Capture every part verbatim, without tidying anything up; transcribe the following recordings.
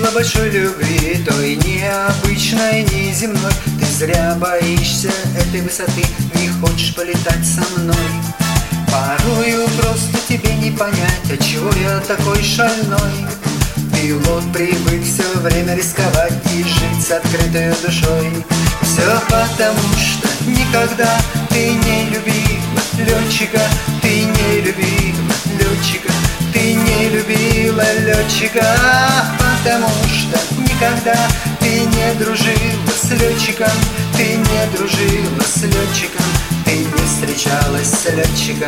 было большой любви, той необычной, неземной. Ты зря боишься этой высоты, не хочешь полетать со мной. Порою просто тебе не понять, отчего я такой шальной. Пилот привык все время рисковать и жить с открытой душой. Все потому, что никогда ты не любила летчика, ты не любила летчика, ты не любила летчика. Потому что никогда ты не дружила с летчиком, ты не дружила с летчиком, ты не встречалась с летчиком.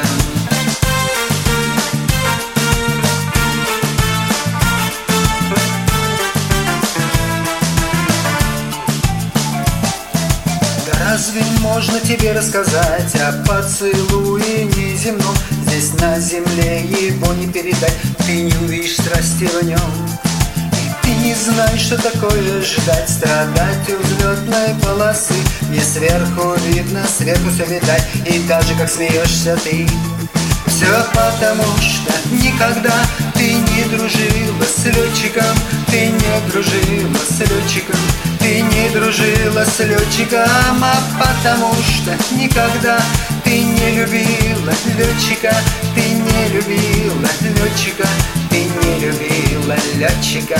Разве можно тебе рассказать о поцелуе неземном? Здесь на земле его не передать, ты не увидишь страсти в нем. И ты не знаешь, что такое ждать, страдать у взлетной полосы. Мне сверху видно, сверху все видать, и даже как смеешься ты. Все потому, что никогда ты не дружила с летчиком, ты не дружила с летчиком, ты не дружила с летчиком. А потому что никогда ты не любила летчика, ты не любила летчика, ты не любила летчика.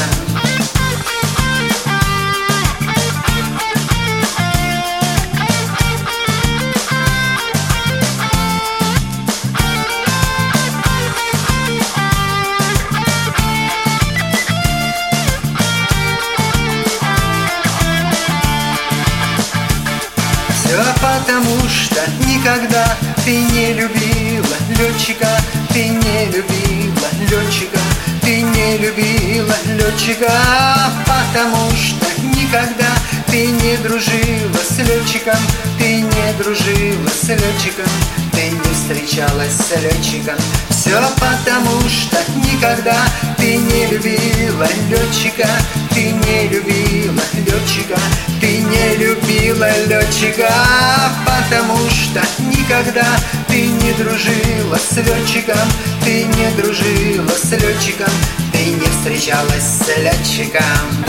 Все потому, что никогда ты не любила летчика, ты не любила летчика, ты не любила летчика. Потому что никогда ты не дружила с летчиком, ты не дружила с летчиком, ты не встречалась с летчиком. Все потому, что никогда ты не любила летчика, ты не любила летчика, ты не любила летчика. Потому что никогда ты не дружила с летчиком, ты не дружила с летчиком, ты не встречалась с летчиком.